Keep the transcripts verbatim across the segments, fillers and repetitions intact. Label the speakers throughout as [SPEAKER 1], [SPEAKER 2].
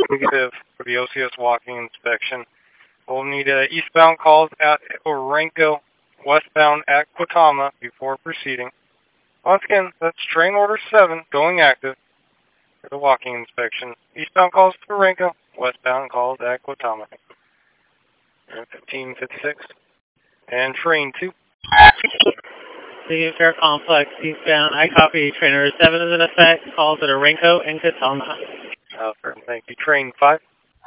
[SPEAKER 1] negative for the O C S walking inspection. We'll need uh, eastbound calls at Orenco, westbound at Quitama before proceeding. Once again, that's train order seven going active for the walking inspection. Eastbound calls to Orenco, westbound calls at Quitama. fifteen fifty-six. And train two.
[SPEAKER 2] The Fair Complex, eastbound. I copy. Train order seven is in effect. Calls at Orenco and Quitama.
[SPEAKER 1] Uh, thank you. Train five.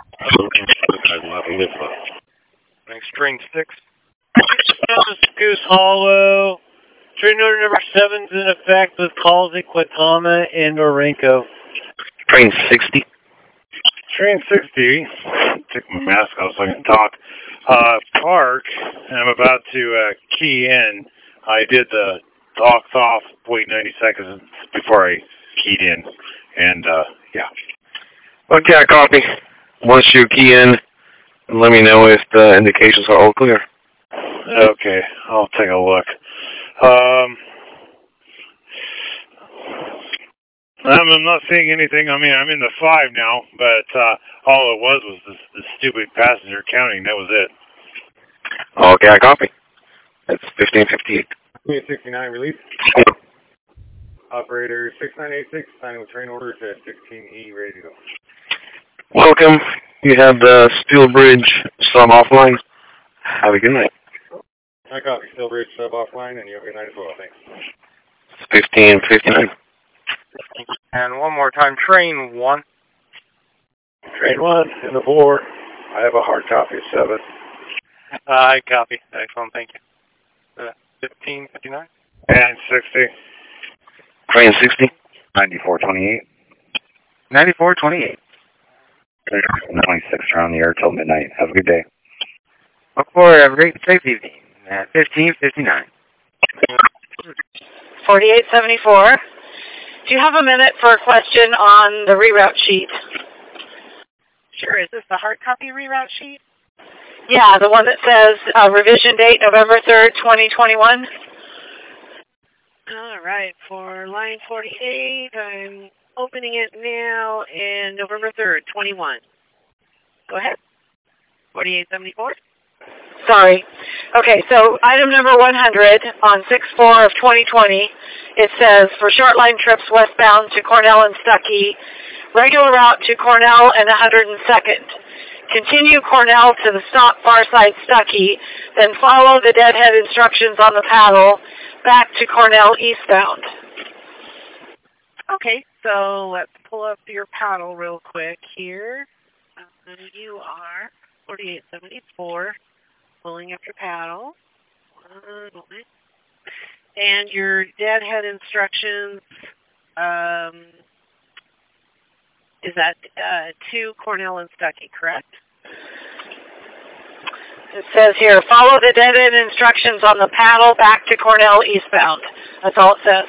[SPEAKER 1] Next, train six.
[SPEAKER 2] Goose Hollow. Train order number seven is in effect with calls at Quitama and Orenco.
[SPEAKER 3] Train sixty.
[SPEAKER 4] Train sixty. Take my mask off so I can talk. Uh, park, and I'm about to uh, key in. I did the docs off, wait ninety seconds before I keyed in. And, uh, yeah.
[SPEAKER 3] Okay, I copy. Once you key in, let me know if the indications are all clear.
[SPEAKER 4] Okay, I'll take a look. Um, I'm, I'm not seeing anything. I mean, I'm in the five now, but uh, all it was was the, the stupid passenger counting. That was it.
[SPEAKER 3] Okay, I copy. That's fifteen fifty-eight.
[SPEAKER 1] sixty-nine release. Operator six nine eight six, signing with train order to sixteen E, ready to go.
[SPEAKER 3] Welcome. You have the Steel Bridge sub offline. Have a good night.
[SPEAKER 1] I copy. Steel Bridge sub offline, and you have a good night as well. Thanks.
[SPEAKER 3] fifteen fifty-nine.
[SPEAKER 1] And one more time, train one.
[SPEAKER 4] Train one in the four. I have a hard copy of seven.
[SPEAKER 1] Uh, I copy. Excellent, thank you. Uh, fifteen fifty-nine.
[SPEAKER 4] And sixty.
[SPEAKER 3] Train sixty.
[SPEAKER 5] ninety-four twenty-eight.
[SPEAKER 1] ninety-four twenty-eight.
[SPEAKER 5] twenty-six around the air till midnight. Have a good day.
[SPEAKER 6] Look forward. Have a great safe evening. Uh, fifteen fifty-nine.
[SPEAKER 7] forty-eight seventy-four. Do you have a minute for a question on the reroute sheet?
[SPEAKER 8] Sure. Is this the hard copy reroute sheet?
[SPEAKER 7] Yeah, the one that says uh, revision date November third, twenty twenty-one.
[SPEAKER 8] All right. For line forty-eight, I'm opening it now, and November third, twenty-one. Go ahead. forty-eight seventy-four.
[SPEAKER 7] Sorry. Okay, so item number one hundred on six four of twenty twenty, it says, for short line trips westbound to Cornell and Stuckey, regular route to Cornell and one hundred second. Continue Cornell to the stop far side Stuckey, then follow the deadhead instructions on the paddle back to Cornell eastbound.
[SPEAKER 8] Okay, so let's pull up your paddle real quick here. Uh, you are forty-eight seventy-four. Pulling up your paddle. One moment. And your deadhead instructions, um, is that uh, to Cornell and Stuckey, correct?
[SPEAKER 7] It says here, follow the deadhead instructions on the paddle back to Cornell eastbound. That's all it says.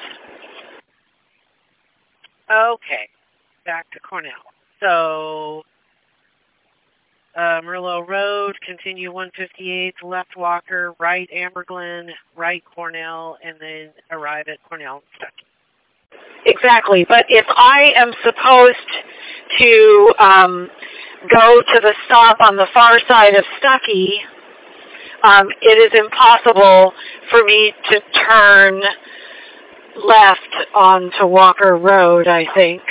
[SPEAKER 8] Okay, back to Cornell. So, Uh, Merlot Road, continue one fifty-eight, left Walker, right Amber Glen, right Cornell, and then arrive at Cornell and Stuckey.
[SPEAKER 7] Exactly, but if I am supposed to um, go to the stop on the far side of Stuckey, um, it is impossible for me to turn left onto Walker Road, I think.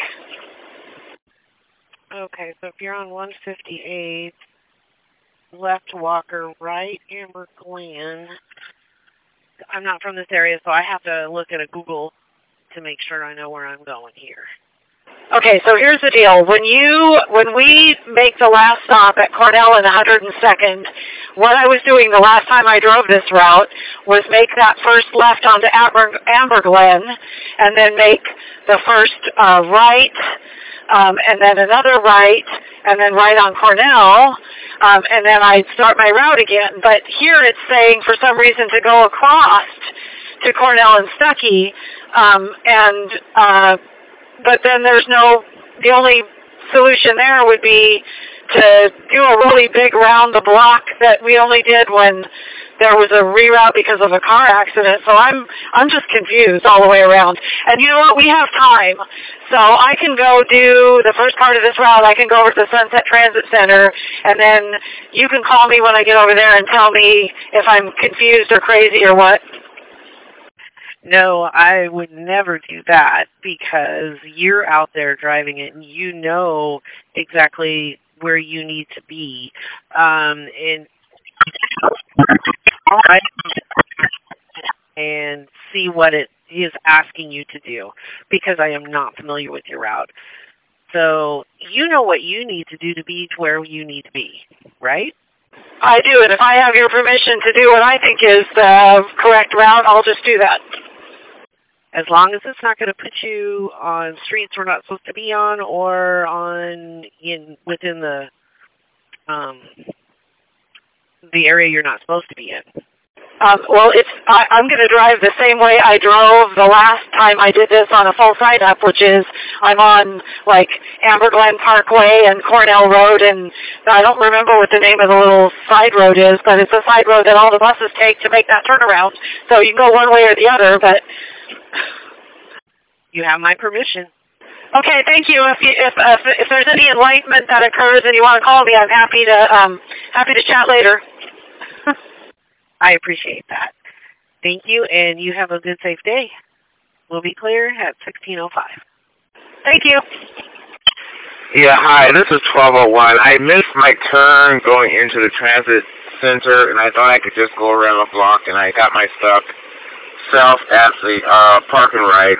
[SPEAKER 8] Okay, so if you're on one fifty-eight, left Walker, right Amber Glen. I'm not from this area, so I have to look at a Google to make sure I know where I'm going here.
[SPEAKER 7] Okay, so here's the deal. When you, when we make the last stop at Cornell and one hundred second, what I was doing the last time I drove this route was make that first left onto Amber, Amber Glen, and then make the first uh, right, Um, and then another right, and then right on Cornell, um, and then I'd start my route again. But here it's saying for some reason to go across to Cornell and Stuckey, um, and uh, but then there's no, the only solution there would be to do a really big round the block that we only did when there was a reroute because of a car accident. So I'm I'm just confused all the way around. And you know what? We have time. So I can go do the first part of this route. I can go over to the Sunset Transit Center, and then you can call me when I get over there and tell me if I'm confused or crazy or what.
[SPEAKER 8] No, I would never do that because you're out there driving it and you know exactly where you need to be. Um, and and see what it is asking you to do because I am not familiar with your route. So you know what you need to do to be to where you need to be, right?
[SPEAKER 7] I do, and if I have your permission to do what I think is the correct route, I'll just do that.
[SPEAKER 8] As long as it's not going to put you on streets we're not supposed to be on, or on in within the um, the area you're not supposed to be in.
[SPEAKER 7] Um, well, it's I, I'm going to drive the same way I drove the last time I did this on a full sign-up, which is I'm on, like, Amber Glen Parkway and Cornell Road, and I don't remember what the name of the little side road is, but it's a side road that all the buses take to make that turnaround. So you can go one way or the other, but...
[SPEAKER 8] You have my permission.
[SPEAKER 7] Okay, thank you. If, you, if, uh, if if there's any enlightenment that occurs and you want to call me, I'm happy to um happy to chat later.
[SPEAKER 8] I appreciate that. Thank you, and you have a good, safe day. We'll be clear at sixteen oh five.
[SPEAKER 7] Thank you.
[SPEAKER 3] Yeah, hi, this is twelve oh one. I missed my turn going into the transit center, and I thought I could just go around the block, and I got my stuff south at the uh, park and ride.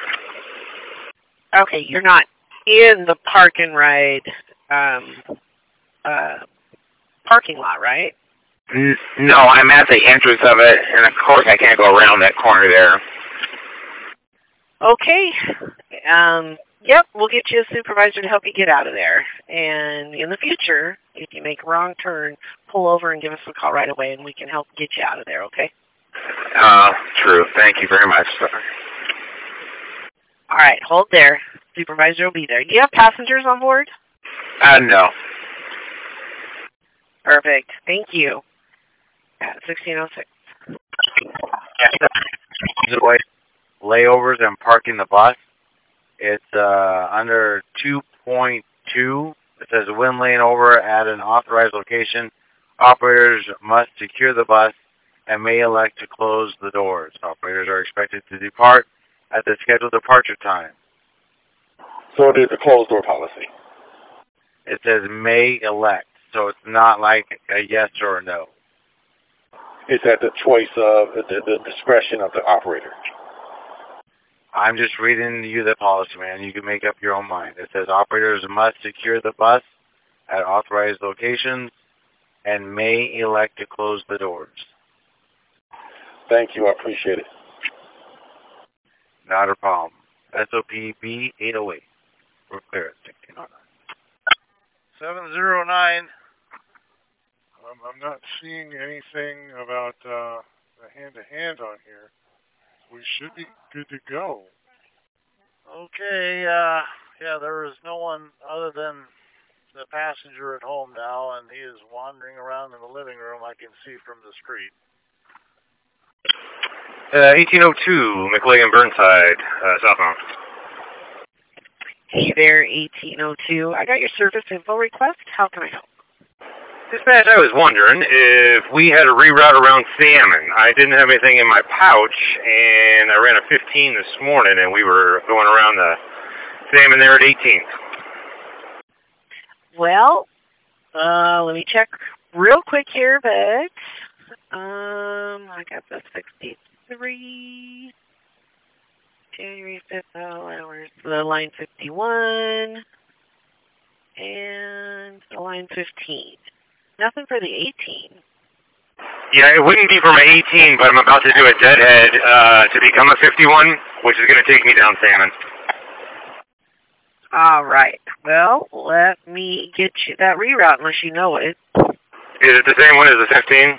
[SPEAKER 8] Okay, you're not in the park and ride um, uh, parking lot, right?
[SPEAKER 3] N- no, I'm at the entrance of it, and of course I can't go around that corner there.
[SPEAKER 8] Okay. Um, yep, we'll get you a supervisor to help you get out of there. And in the future, if you make a wrong turn, pull over and give us a call right away, and we can help get you out of there, okay?
[SPEAKER 3] Uh, true. Thank you very much, sir.
[SPEAKER 8] All right, hold there. Supervisor will be there. Do you have passengers on board?
[SPEAKER 3] Uh, no.
[SPEAKER 8] Perfect. Thank you. At sixteen oh six.
[SPEAKER 6] Layovers and parking the bus. It's uh, under two point two. It says when laying over at an authorized location, operators must secure the bus and may elect to close the doors. Operators are expected to depart at the scheduled departure time.
[SPEAKER 9] So it is a closed door policy.
[SPEAKER 6] It says may elect, so it's not like a yes or a no.
[SPEAKER 9] It's at the choice of, the, the discretion of the operator.
[SPEAKER 6] I'm just reading you the policy, man. You can make up your own mind. It says operators must secure the bus at authorized locations and may elect to close the doors.
[SPEAKER 9] Thank you. I appreciate it.
[SPEAKER 6] Not a problem. S O P B eight oh eight. We're clear at sixteen oh nine.
[SPEAKER 4] seven oh nine. Um, I'm not seeing anything about uh, the hand-to-hand on here. We should be good to go.
[SPEAKER 10] Okay, uh, yeah, there is no one other than the passenger at home now, and he is wandering around in the living room, I can see from the street.
[SPEAKER 3] Uh, eighteen oh two, McLean Burnside, uh, southbound.
[SPEAKER 8] Hey there, eighteen oh two. I got your service info request. How can I help?
[SPEAKER 3] Dispatch, I was wondering if we had a reroute around Salmon. I didn't have anything in my pouch, and I ran a fifteen this morning, and we were going around the Salmon there at eighteenth.
[SPEAKER 8] Well, uh, let me check real quick here, but um, I got the sixty-three, January fifth, oh, hours, the line fifty-one, and the line fifteen. Nothing for the eighteen.
[SPEAKER 3] Yeah, it wouldn't be for my eighteen, but I'm about to do a deadhead uh, to become a fifty-one, which is going to take me down Salmon.
[SPEAKER 8] All right. Well, let me get you that reroute unless you know it.
[SPEAKER 3] Is it the same one as the fifteen?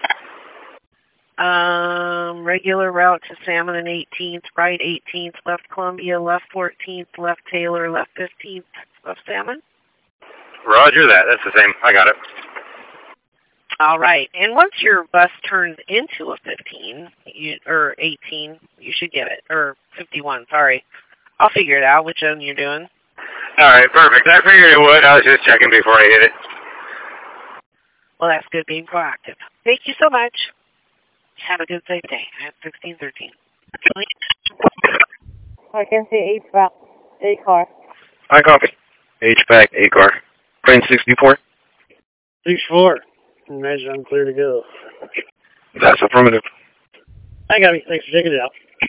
[SPEAKER 8] Um, regular route to Salmon and eighteenth, right eighteenth, left Columbia, left fourteenth, left Taylor, left fifteenth, left Salmon.
[SPEAKER 3] Roger that. That's the same. I got it.
[SPEAKER 8] All right. And once your bus turns into a fifteen, you, or eighteen, you should get it. Or fifty-one, sorry. I'll figure it out, which one you're doing.
[SPEAKER 3] All right, perfect. I figured it would. I was just checking before I hit it.
[SPEAKER 8] Well, that's good being proactive. Thank you so much. Have a good, safe day. I have sixteen thirteen.
[SPEAKER 11] I can see H V A C, A car.
[SPEAKER 3] I copy. H V A C, A car. Crane sixty-four.
[SPEAKER 2] six four. Imagine I'm clear to go.
[SPEAKER 3] That's affirmative.
[SPEAKER 2] I got me. Thanks for checking it out.